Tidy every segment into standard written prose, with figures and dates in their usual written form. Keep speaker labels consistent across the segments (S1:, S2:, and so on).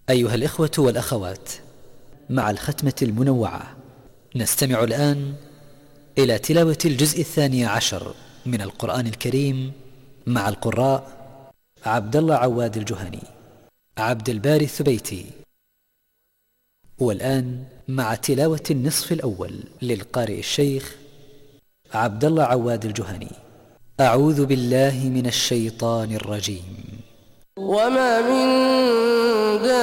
S1: أيها الإخوة والأخوات، مع الختمة المنوعة نستمع الآن إلى تلاوة الجزء 12 من القرآن الكريم مع القراء عبد الله عواد الجهني، عبد الباري الثبيتي. والآن مع تلاوة النصف الأول للقارئ الشيخ عبد الله عواد الجهني. أعوذ بالله من الشيطان الرجيم.
S2: وما من دابة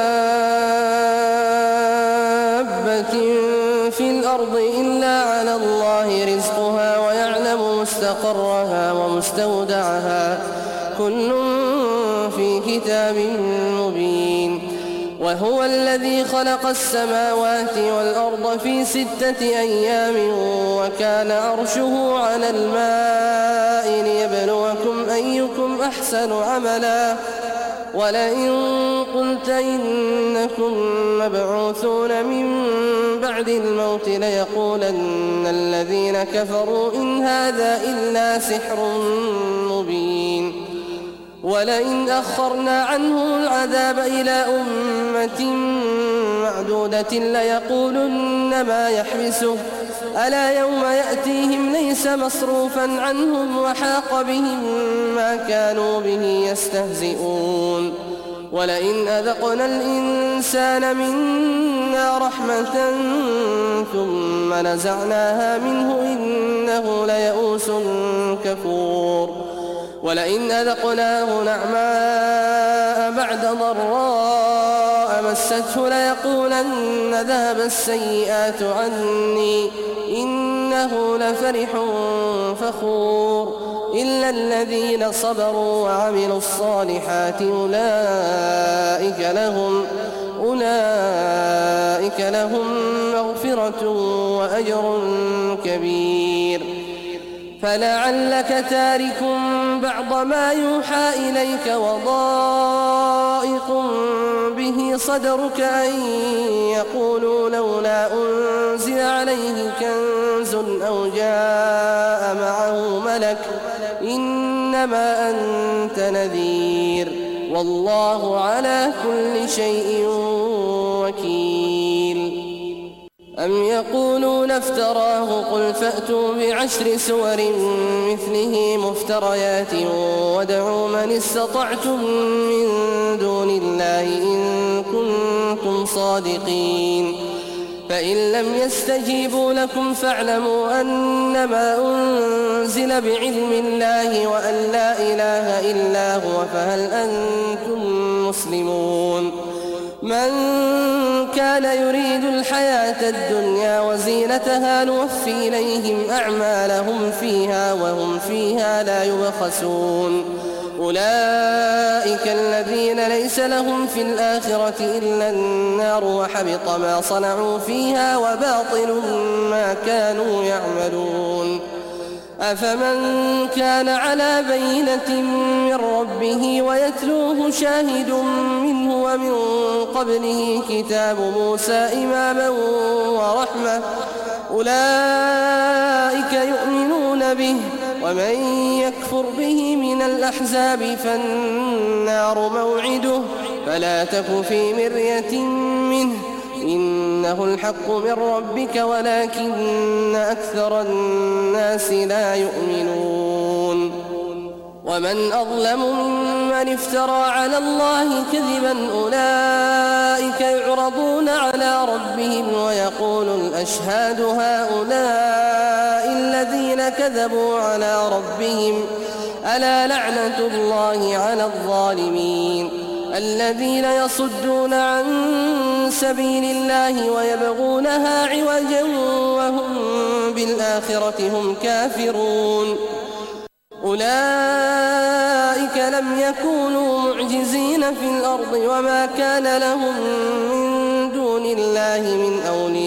S2: في الأرض إلا على الله رزقها ويعلم مستقرها ومستودعها، كل في كتاب مبين. وهو الذي خلق السماوات والأرض في 6 أيام وكان عرشه على الماء ليبلوكم أيكم أحسن عملا. ولئن قلت إنكم مبعوثون من بعد الموت ليقولن الذين كفروا إن هذا إلا سحر مبين. ولئن أخرنا عنه العذاب إلى أمة معدودة ليقولن ما يحبسه، ألا يوم يأتيهم ليس مصروفا عنهم وحاق بهم ما كانوا به يستهزئون. ولئن أذقنا الإنسان منا رحمة ثم نزعناها منه إنه ليئوس كفور. ولئن أذقناه نعماء بعد ضراء مسته ليقولن ذهب السيئات عني إنه لفرح فخور. إلا الذين صبروا وعملوا الصالحات أولئك لهم مغفرة وأجر كبير. فلعلك تارك بعض ما يوحى إليك وضائق به صدرك أن يقولوا لولا أنزل عليه كنز أو جاء معه ملك، إنما أنت نذير والله على كل شيء وكيل. أم يقولون افتراه قل فأتوا ب10 سور مثله مفتريات وادعوا من استطعتم من دون الله إن كنتم صادقين. فإن لم يستجيبوا لكم فاعلموا أنما أنزل بعلم الله وأن لا إله إلا هو، فهل أنتم مسلمون؟ من كان يريد الحياة الدنيا وزينتها نوفي إليهم أعمالهم فيها وهم فيها لا يبخسون. أولئك الذين ليس لهم في الآخرة إلا النار وحبط ما صنعوا فيها وباطل ما كانوا يعملون. أفمن كان على بينة من ربه ويتلوه شاهد منه ومن قبله كتاب موسى إماما ورحمة أولئك يؤمنون به، ومن يكفر به من الأحزاب فالنار موعده، فلا تك في مرية منه إنه الحق من ربك ولكن أكثر الناس لا يؤمنون. ومن أظلم ممن افترى على الله كذبا أولئك يعرضون على ربهم ويقول الأشهاد هؤلاء الذين كذبوا على ربهم ألا لعنة الله على الظالمين الذين يصدون عن سبيل الله ويبغونها عوجا وهم بالآخرة هم كافرون. أولئك لم يكونوا معجزين في الأرض وما كان لهم من دون الله من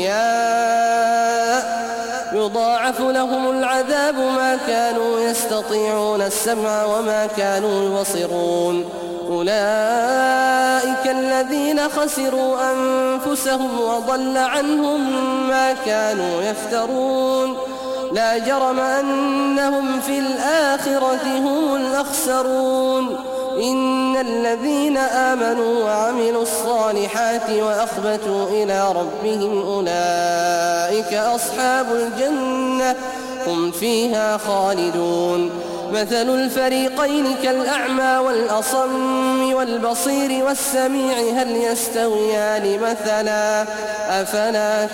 S2: أولياء يضاعف لهم العذاب ما كانوا يستطيعون السمع وما كانوا يبصرون. أولئك الذين خسروا أنفسهم وضل عنهم ما كانوا يفترون. لا جرم أنهم في الآخرة هم الأخسرون. إن الذين آمنوا وعملوا الصالحات وأخبتوا إلى ربهم أولئك أصحاب الجنة هم فيها خالدون مثل الفريقين كالأعمى والأصم والبصير والسميع هل يستويان مثلا أفلا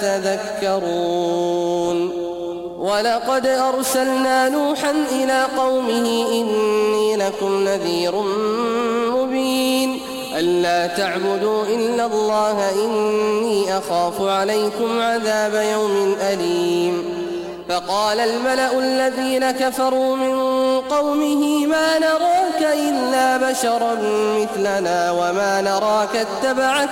S2: تذكرون ولقد أرسلنا نوحا إلى قومه إني لكم نذير مبين ألا تعبدوا إلا الله إني أخاف عليكم عذاب يوم أليم فقال الملأ الذين كفروا من قومه ما نراك إلا بشرا مثلنا وما نراك اتبعك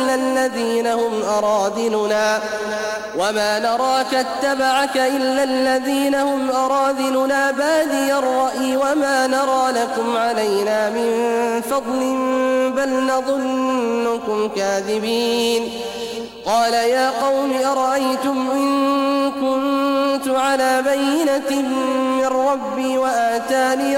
S2: إلا الذين هم أراذلنا بادي الرأي وما نرى لكم علينا من فضل بل نظنكم كاذبين قال يا قوم أرأيتم إن كنت على بينة من ربي وآتاني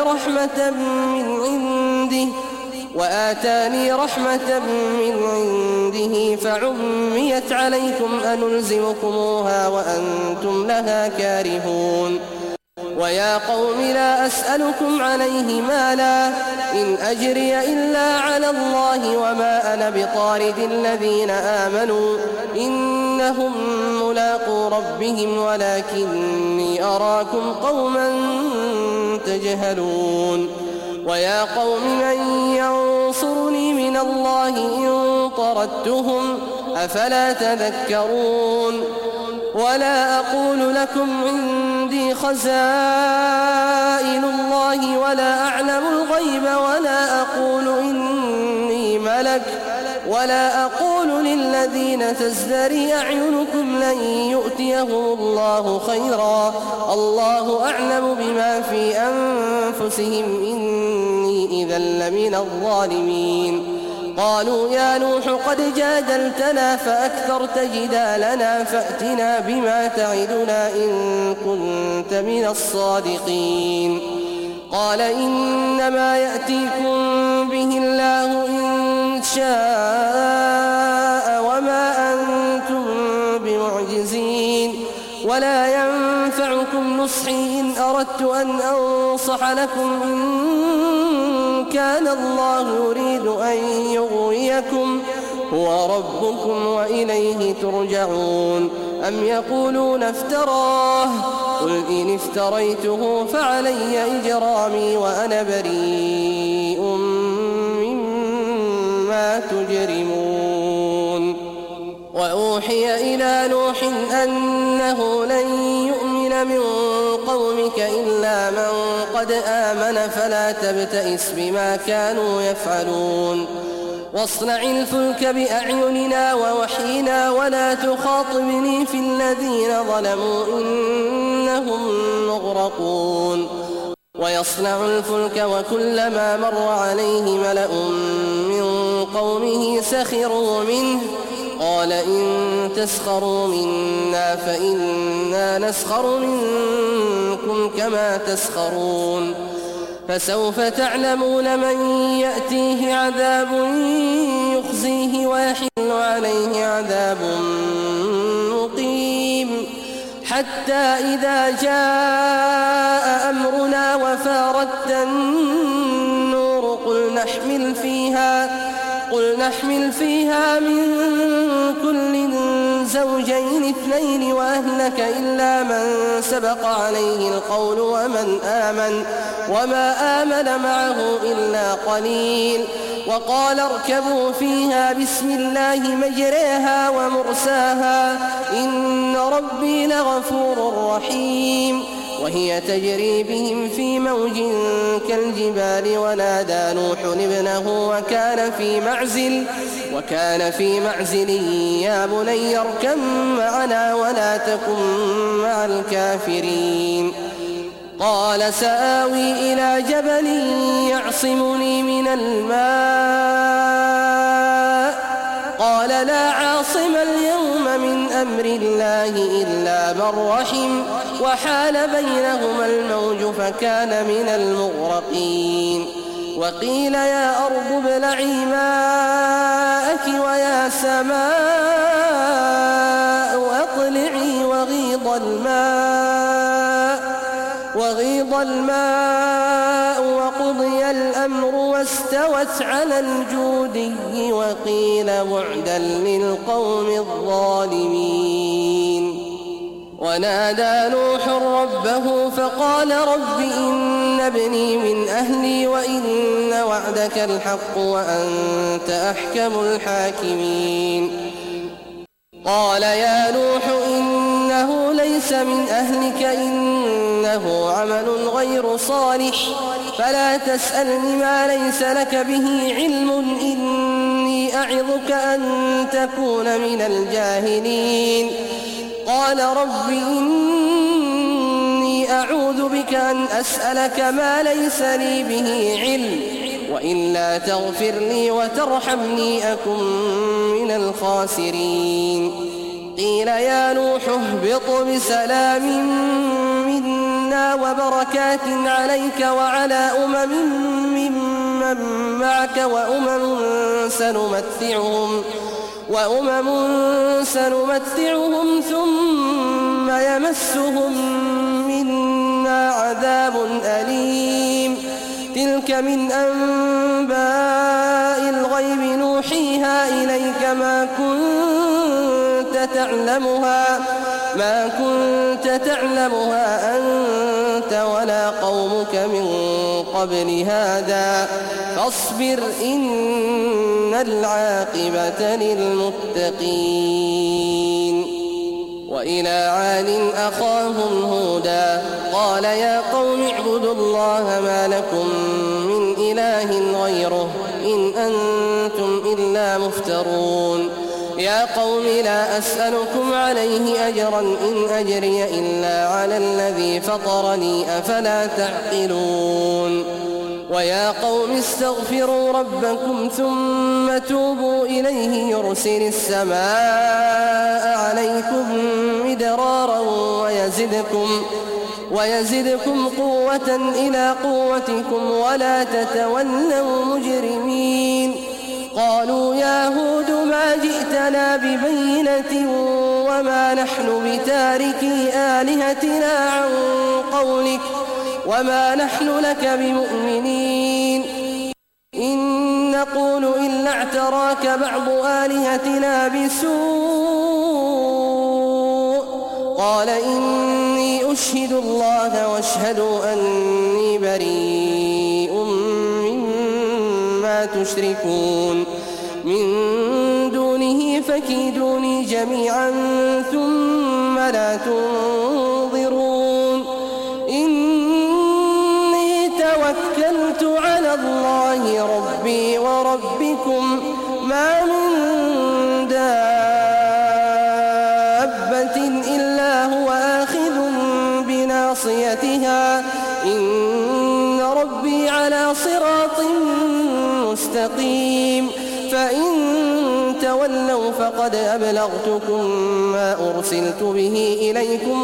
S2: رحمة من عنده فعميت عليكم أنلزمكموها وأنتم لها كارهون ويا قوم لا أسألكم عليه مالا إن أجري إلا على الله وما أنا بطارد الذين آمنوا إنهم ملاقو ربهم ولكني أراكم قوما تجهلون ويا قوم من ينصرني من الله إن طردتهم أفلا تذكرون ولا أقول لكم عندي خزائن الله ولا أعلم الغيب ولا أقول إني ملك ولا أقول للذين تزدري أعينكم لن يؤتيهم الله خيرا الله أعلم بما في أنفسهم إني إذا لمن الظالمين قالوا يا نوح قد جادلتنا فأكثرت جدالنا فأتنا بما تعدنا إن كنت من الصادقين قال إنما يأتيكم به الله إن شاء وما أنتم بمعجزين ولا ينفعكم نصحي إن أردت أن أنصح لكم إن كان الله يريد أن يغويكم هو ربكم وإليه ترجعون أم يقولون افتراه قل إن افتريته فعلي إجرامي وأنا بريء مما تجرمون وأوحي إلى نوح أنه لن يؤمن من قومك إلا من قد آمن فلا تبتئس بما كانوا يفعلون واصنع الفلك بأعيننا ووحينا ولا تخاطبني في الذين ظلموا إنهم مغرقون ويصنع الفلك وكلما مر عليه ملأ من قومه سخروا منه قال إن تسخروا منا فإنا نسخر منكم كما تسخرون فسوف تعلمون من يأتيه عذاب يخزيه ويحل عليه عذاب مقيم حتى إذا جاء أمرنا وفارت النور قل نحمل فيها من كل زوجين اثنين وأهلك إلا من سبق عليه القول وما آمن معه إلا قليل وقال اركبوا فيها بسم الله مجريها ومرساها إن ربي لغفور رحيم وهي تجري بهم في موج كالجبال ونادى نوح ابنه وكان في معزل يا بني اركب معنا ولا تكن مع الكافرين قال سآوي إلى جبل يعصمني من الماء قال لا عاصم اليوم من أمر الله إلا من رحم وحال بينهما الموج فكان من المغرقين وقيل يا أرض ابلعي ماءك ويا سماء أقلعي وغيض الماء وقضي الأمر واستوت على الجودي وقيل بعدا للقوم الظالمين. ونادى نوح ربه فقال رب إن ابني من أهلي وإن وعدك الحق وأنت أحكم الحاكمين. قال يا نوح إنه ليس من أهلك إنه عمل غير صالح فلا تسألني ما ليس لك به علم إني أعظك أن تكون من الجاهلين. قال رب إني أعوذ بك أن أسألك ما ليس لي به علم وإلا تغفر لي وترحمني أكن من الخاسرين. قيل يا نوح اهبط بسلام منا وبركات عليك وعلى ممن معك وأمم سنمتعهم ثم يمسهم منا عذاب أليم. تلك من أنباء الغيب نوحيها إليك ما كنت تعلمها أنت ولا قومك من قبل هذا فاصبر إن العاقبة للمتقين. وإلى عاد أخاهم هودا قال يا قوم اعبدوا الله ما لكم من إله غيره إن أنتم إلا مفترون. يا قوم لا أسألكم عليه أجرا إن أجري إلا على الذي فطرني أفلا تعقلون. ويا قوم استغفروا ربكم ثم توبوا إليه يرسل السماء عليكم مدرارا ويزدكم قوة إلى قوتكم ولا تتولوا مجرمين. قالوا يا هود ما جئتنا ببينة وما نحن بتاركي آلهتنا عن قولك وما نحن لك بمؤمنين إن نقول إلا اعتراك بعض آلهتنا بسوء. قال إني أشهد الله واشهدوا أني بريء مما تشركون من دونه فكيدوني جميعا ثم لا تنظرون. إني توكلت على الله ربي وربكم ما من دابة إلا هو آخذ بناصيتها إن ربي على صراط مستقيم. فإن تولوا فقد أبلغتكم ما أرسلت به إليكم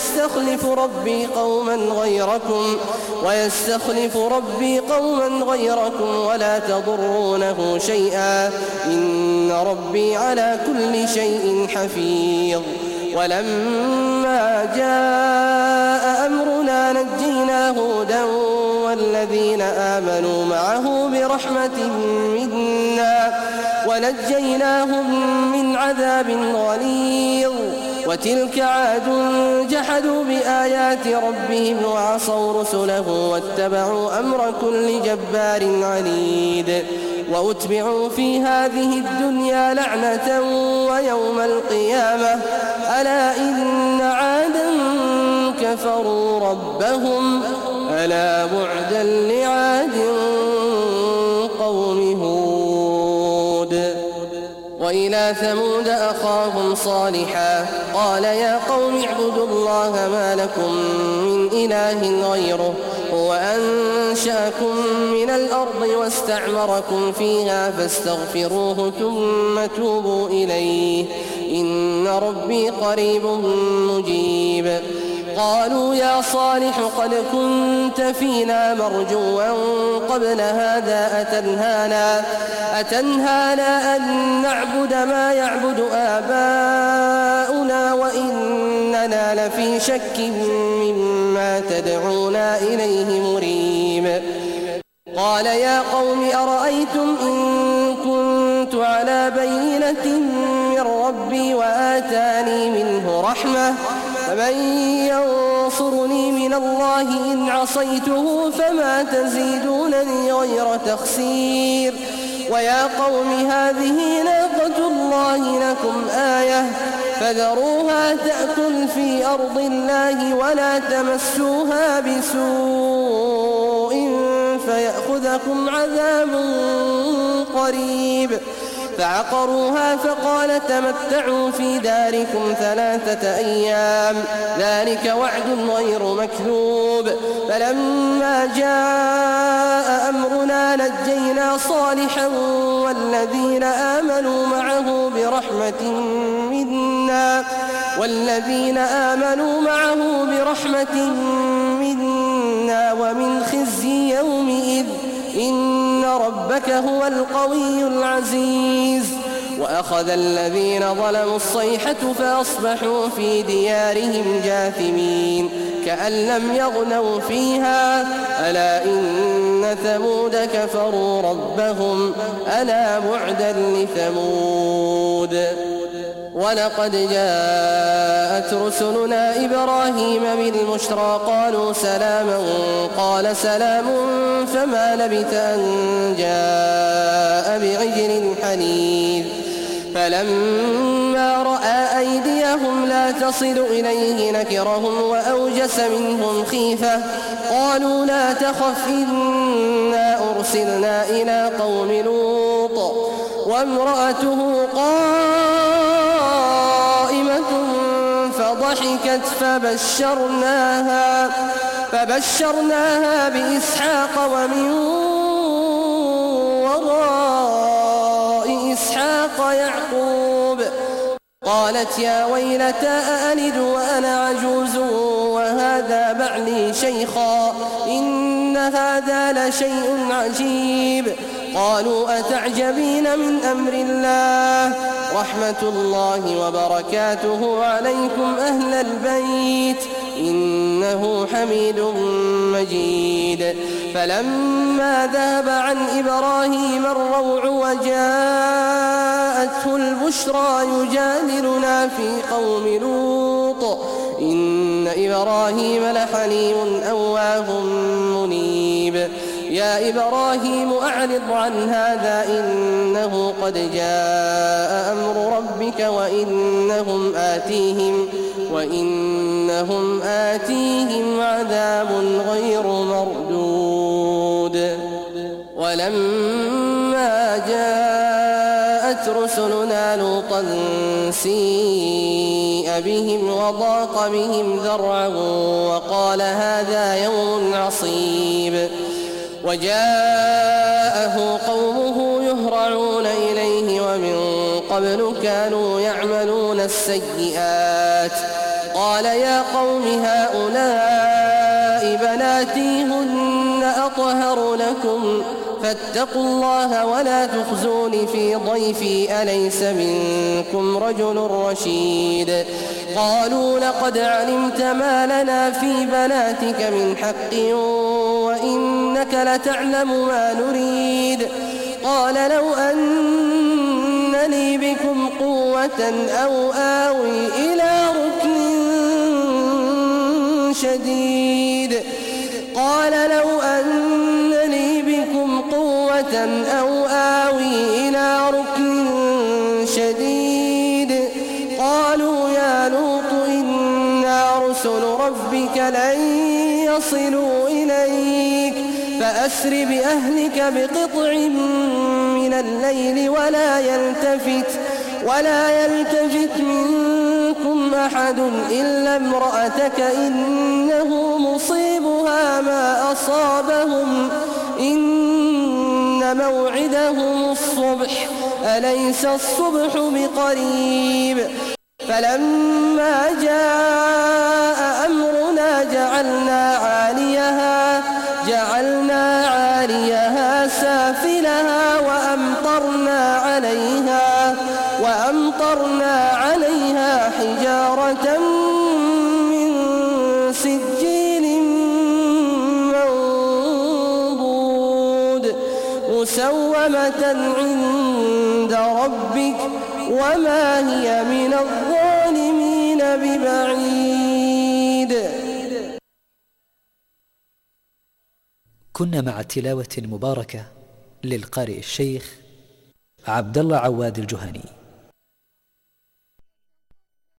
S2: ويستخلف ربي قوما غيركم ولا تضرونه شيئا إن ربي على كل شيء حفيظ. ولما جاء أمرنا نجينا هودا والذين آمنوا معه برحمة منا ونجيناهم من عذاب غليظ. وتلك عاد جحدوا بآيات ربهم وعصوا رسله واتبعوا أمر كل جبار عنيد. وأتبعوا في هذه الدنيا لعنة ويوم القيامة ألا إن عادا كفروا ربهم ألا بعدا لعاد قوم هود. وإلى ثمود أخاهم صالحا قال يا قوم اعبدوا الله ما لكم من إله غيره هو أنشأكم من الأرض واستعمركم فيها فاستغفروه ثم توبوا إليه إن ربي قريب مجيب. قالوا يا صالح قد كنت فينا مرجوا قبل هذا أتنهانا أن نعبد ما يعبد آباؤنا وإننا لفي شك مما تدعونا إليه مريب. قال يا قوم أرأيتم إن كنت على بينة من ربي وآتاني منه رحمة فمن ينصرني من الله إن عصيته فما تزيدونني غير تخسير. ويا قوم هذه ناقة الله لكم آية فذروها تأكل في أرض الله ولا تمسوها بسوء فيأخذكم عذاب قريب. فعقروها فقال تمتعوا في داركم 3 أيام ذلك وعد غير مكذوب. فلما جاء أمرنا نجينا صالحا والذين آمنوا معه برحمة منا ومن خزي يومئذ إن ربك هو القوي العزيز. وأخذ الذين ظلموا الصيحة فأصبحوا في ديارهم جاثمين كأن لم يغنوا فيها ألا إن ثمود كفروا ربهم ألا بعدا لثمود. ولقد جاءت رسلنا إبراهيم بالبشرى قالوا سلاما قال سلام فما لبث أن جاء بعجل حنيذ. فلما رأى أيديهم لا تصل إليه نكرهم وأوجس منهم خيفة قالوا لا تخف إنا أرسلنا إلى قوم لوط وامرأته قائمة فضحكت فبشرناها بإسحاق ومن وراء إسحاق يعقوب. قالت يا ويلتى أألد وأنا عجوز وهذا بعلي شيخا إن هذا لشيء عجيب. قالوا أتعجبين من أمر الله رحمة الله وبركاته عليكم أهل البيت إنه حميد مجيد. فلما ذهب عن إبراهيم الروع وجاءته البشرى يجادلنا في قوم لوط إن إبراهيم لحليم أواه منيب. يا إبراهيم أعرض عن هذا إنه قد جاء أمر ربك وإنهم آتيهم عذاب غير مردود. ولما جاءت رسلنا لوطا سيء بهم وضاق بهم ذرعا وقال هذا يوم عصيب. وجاءه قومه يهرعون إليه ومن قبل كانوا يعملون السيئات. قال يا قوم هؤلاء بناتي هن أطهر لكم فاتقوا الله ولا تخزون في ضيفي أليس منكم رجل رشيد. قالوا لقد علمت ما لنا في بناتك من حق وإنك لتعلم ما نريد. قال لو أن لي بكم قوة أو آوي إلى ركن شديد. قال لو أن لي بكم قوة أو آوي إلى ركن شديد. قالوا يا لوط إنا رسل ربك لن يصلوا إليك فأسر بأهلك بقطع من الليل ولا يلتفت منكم أحد إلا امرأتك إنه مصيبها ما أصابهم إن موعدهم الصبح أليس الصبح بقريب. فلما جاء أمرنا جعلنا عاليها سافلها وأمطرنا عليها حجارة من سجيل منضود مسومة عند ربك وما هي من الظالمين ببعيد.
S1: كنا مع تلاوة مباركة للقارئ الشيخ عبد الله عواد الجهني.